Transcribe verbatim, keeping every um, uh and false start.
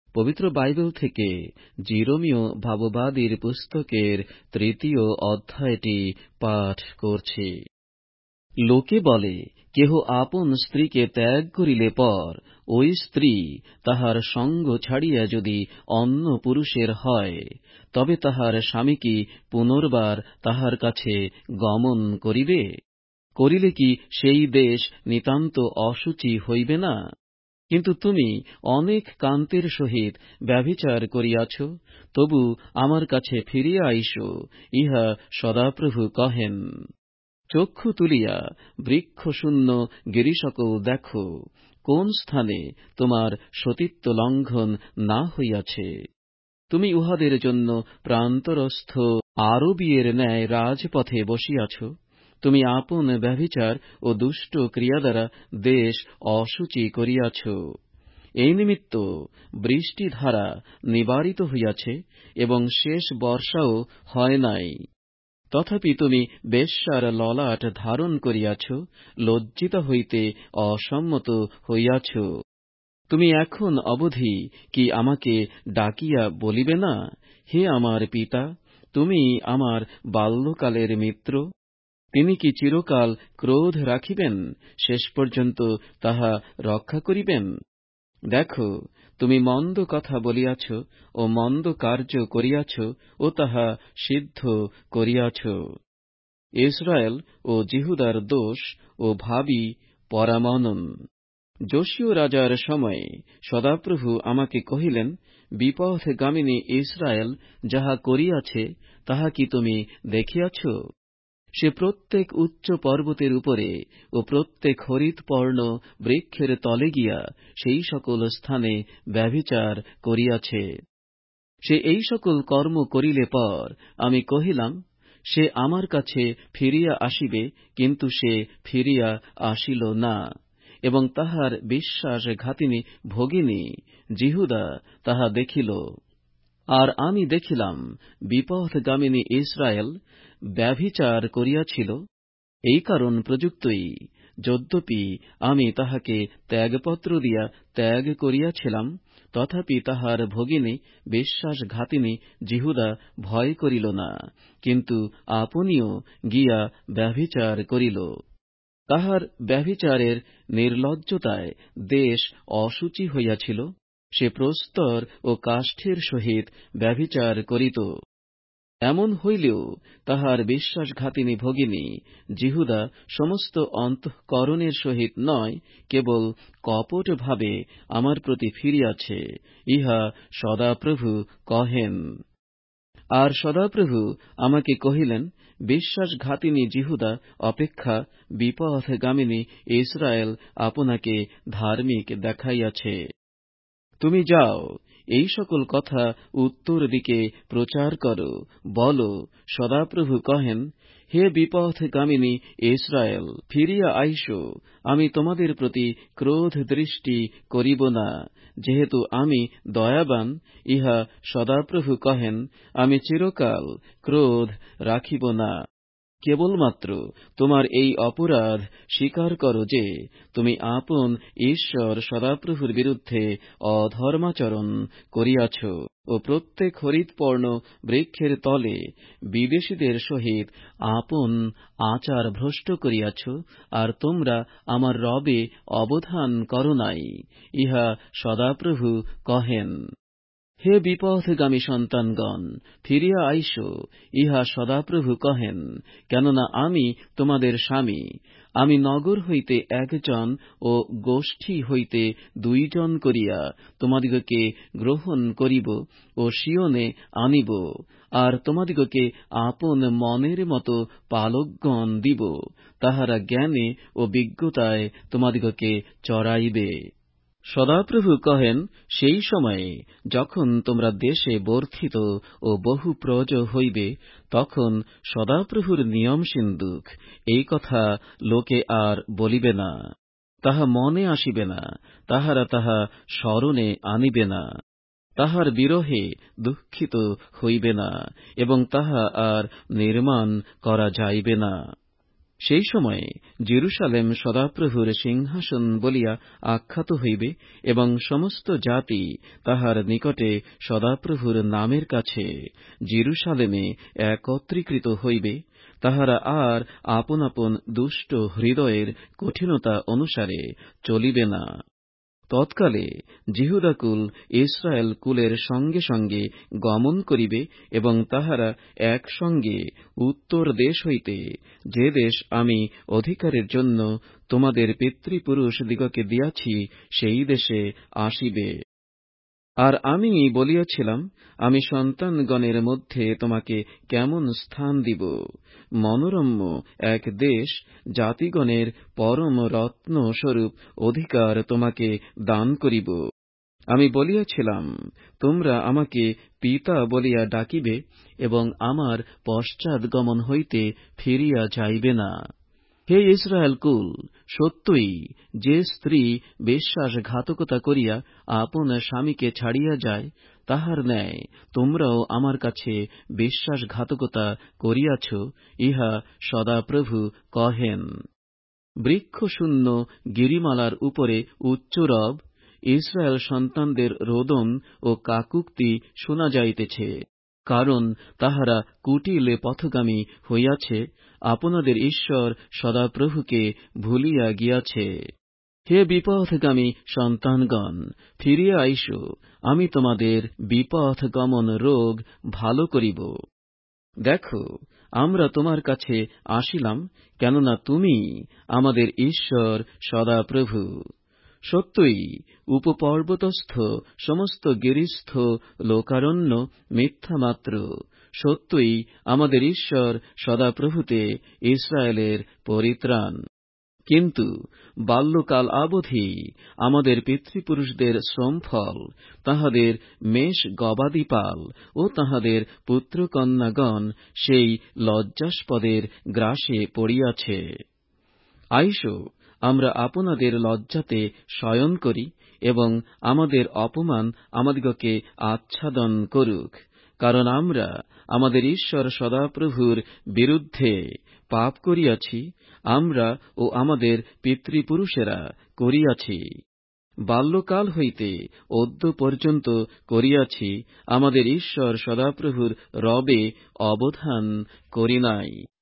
পবিত্র বাইবেল থেকে জিরোমীয় ভাববাদীর পুস্তকের তৃতীয় অধ্যায়টি পাঠ করছি। লোকে বলে, কেহ আপন স্ত্রীকে ত্যাগ করিলে পর ওই স্ত্রী তাহার সঙ্গ ছাড়িয়া যদি অন্য পুরুষের হয়, তবে তাহার স্বামী কি পুনর্বার তাহার কাছে গমন করিবে? করিলে কি সেই দেশ নিতান্ত অশুচি হইবে না? কিন্তু তুমি অনেক কান্তের সহিত ব্যভিচার করিয়াছ, তবু আমার কাছে ফিরিয়া আইস, ইহা সদাপ্রভু কহেন। চক্ষু তুলিয়া বৃক্ষশূন্য গিরিসকল দেখো, কোন স্থানে তোমার সতীত্ব লঙ্ঘন না হইয়াছে। তুমি উহাদের জন্য প্রান্তরস্থ আরবীয়ের ন্যায় রাজপথে বসিয়াছ। তুমি আপন ব্যভিচার ও দুষ্ট ক্রিয়া দ্বারা দেশ অশুচি করিয়াছ। এই নিমিত্ত বৃষ্টিধারা নিবারিত হইয়াছে এবং শেষ বর্ষাও হয় নাই। তথাপি তুমি বেশ্যার ললাট ধারণ করিয়াছ, লজ্জিতা হইতে অসম্মত হইয়াছ। তুমি এখন অবধি কি আমাকে ডাকিয়া বলিবে না, হে আমার পিতা, তুমি আমার বাল্যকালের মিত্র? তিনি কি চিরকাল ক্রোধ রাখিবেন, শেষ পর্যন্ত তাহা রক্ষা করিবেন? দেখো, তুমি মন্দ কথা বলিয়াছ ও মন্দ কার্য করিয়াছ ও তাহা সিদ্ধ করিয়াছ। ইসরায়েল ও জিহুদার দোষ ও ভাবী পরামনন। যোশীয় রাজার সময়ে সদাপ্রভু আমাকে কহিলেন, বিপথগামিনী ইসরায়েল যাহা করিয়াছে তাহা কি তুমি দেখিয়াছ? সে প্রত্যেক উচ্চ পর্বতের উপরে ও প্রত্যেক হরিৎপর্ণ বৃক্ষের তলে গিয়া সেই সকল স্থানে ব্যভিচার করিয়াছে। সে এই সকল কর্ম করিলে পর আমি কহিলাম, সে আমার কাছে ফিরিয়া আসিবে, কিন্তু সে ফিরিয়া আসিল না। এবং তাহার বিশ্বাসঘাতিনী ভগিনী জিহুদা তাহা দেখিল। আর আমি দেখিলাম, বিপথগামিনী ইসরায়েল ব্যভিচার করিয়াছিল। এই কারণ প্রযুক্তই, যদ্যপি আমি তাহাকে ত্যাগপত্র দিয়া ত্যাগ করিয়াছিলাম, তথাপি তাহার ভগিনী বিশ্বাসঘাতিনী জিহুদা ভয় করিল না, কিন্তু আপনিও গিয়া ব্যভিচার করিল। তাহার ব্যভিচারের নির্লজ্জতায় দেশ অশুচি হইয়াছিল। সে প্রস্তর ও কাষ্ঠের সহিত ব্যভিচার করিত। এমন হইলেও তাহার বিশ্বাসঘাতিনী ভগিনী জিহুদা সমস্ত অন্তঃকরণের সহিত নয়, কেবল কপট ভাবে আমার প্রতি ফিরিয়াছে, ইহা সদাপ্রভু কহেন। আর সদাপ্রভু আমাকে কহিলেন, বিশ্বাসঘাতিনী জিহুদা অপেক্ষা বিপথগামিনী ইসরায়েল আপনাকে ধার্মিক দেখাইয়াছে। তুমি যাও, এই সকল কথা উত্তর দিকে প্রচার করো, বল, সদাপ্রভু কহেন, হে বিপথগামিনী ইসরায়েল, ফিরিয়া আইস, আমি তোমাদের প্রতি ক্রোধ দৃষ্টি করিব না, যেহেতু আমি দয়াবান, ইহা সদাপ্রভু কহেন, আমি চিরকাল ক্রোধ রাখিব না। কেবলমাত্র তোমার এই অপরাধ স্বীকার করো যে তুমি আপন ঈশ্বর সদাপ্রভুর বিরুদ্ধে অধর্মাচরণ করিয়াছ ও প্রত্যেক হরিৎপর্ণ বৃক্ষের তলে বিদেশীদের সহিত আপন আচার ভ্রষ্ট করিয়াছ, আর তোমরা আমার রবে অবধান করো নাই, ইহা সদাপ্রভু কহেন। হে বিপথগামী সন্তানগণ, ফিরিয়া আইস, ইহা সদাপ্রভু কহেন, কেননা আমি তোমাদের স্বামী। আমি নগর হইতে একজন ও গোষ্ঠী হইতে দুইজন করিয়া তোমাদিগকে গ্রহণ করিব ও সিয়নে আনিব, আর তোমাদিগকে আপন মনের মতো পালকগণ দিব, তাহারা জ্ঞানে ও বিজ্ঞতায় তোমাদিগকে চরাইবে। সদাপ্রভু কহেন, সেই সময়ে যখন তোমরা দেশে বর্ধিত ও বহু প্রজ হইবে, তখন সদাপ্রভুর নিয়ম সিন্ধুক এই কথা লোকে আর বলিবে না, তাহা মনে আসিবে না, তাহারা তাহা স্মরণে আনিবে না, তাহার বিরহে দুঃখিত হইবে না, এবং তাহা আর নির্মাণ করা যাইবে না। সেই সময়ে জেরুসালেম সদাপ্রভুর সিংহাসন বলিয়া আখ্যাত হইবে এবং সমস্ত জাতি তাহার নিকটে সদাপ্রভুর নামের কাছে জেরুসালেমে একত্রীকৃত হইবে। তাহারা আর আপন আপন দুষ্ট হৃদয়ের কঠিনতা অনুসারে চলিবে না। তৎকালে জিহুদা কুল ইসরায়েল কুলের সঙ্গে সঙ্গে গমন করিবে এবং তাহারা একসঙ্গে উত্তর দেশ হইতে, যে দেশ আমি অধিকারের জন্য তোমাদের পিতৃপুরুষদিগকে দিয়াছি, সেই দেশে আসিবে। আর আমি বলিয়াছিলাম, আমি সন্তানগণের মধ্যে তোমাকে কেমন স্থান দিব। মনোরম্য এক দেশ, জাতিগণের পরম রত্ন স্বরূপ অধিকার তোমাকে দান করিব। আমি বলিয়াছিলাম, তোমরা আমাকে পিতা বলিয়া ডাকিবে এবং আমার পশ্চাৎগমন হইতে ফিরিয়া যাইবে না। হে ইসরায়েল কুল, সত্যই যে স্ত্রী বিশ্বাসঘাতকতা করিয়া আপন স্বামীকে ছাড়িয়া যায়, তাহার ন্যায় তোমরাও আমার কাছে বিশ্বাসঘাতকতা করিয়াছ, ইহা সদাপ্রভু কহেন। বৃক্ষশূন্য গিরিমালার উপরে উচ্চরব, ইসরায়েল সন্তানদের রোদন ও কাকুক্তি শোনা যাইতেছে, কারণ তাহারা কুটিলে পথগামী হইয়াছে, আপনাদের ঈশ্বর সদাপ্রভুকে ভুলিয়া গিয়াছে। হে বিপথগামী সন্তানগণ, ফিরিয়া আইস, আমি তোমাদের বিপথগমন রোগ ভালো করিব। দেখো, আমরা তোমার কাছে আসিলাম, কেননা তুমি আমাদের ঈশ্বর সদাপ্রভু। সত্যই উপপর্বতস্থ সমস্ত গিরিস্থ লোকারণ্য মিথ্যা মাত্র। সত্যই আমাদের ঈশ্বর সদাপ্রভুতে ইসরায়েলের পরিত্রাণ। কিন্তু বাল্যকাল অবধি আমাদের পিতৃপুরুষদের শ্রমফল, তাহাদের মেষ গবাদি পাল ও তাহাদের পুত্রকন্যাগণ সেই লজ্জাস্পদের গ্রাসে পড়িয়াছে। আইস, আমরা আপনাদের লজ্জাতে শয়ন করি এবং আমাদের অপমান আমাদিগকে আচ্ছাদন করুক, কারণ আমরা আমাদের ঈশ্বর সদাপ্রভুর বিরুদ্ধে পাপ করিয়াছি, আমরা ও আমাদের পিতৃপুরুষেরা করিয়াছি। বাল্যকাল হইতে অদ্য পর্যন্ত করিয়াছি, আমাদের ঈশ্বর সদাপ্রভুর রবে অবধান করি নাই।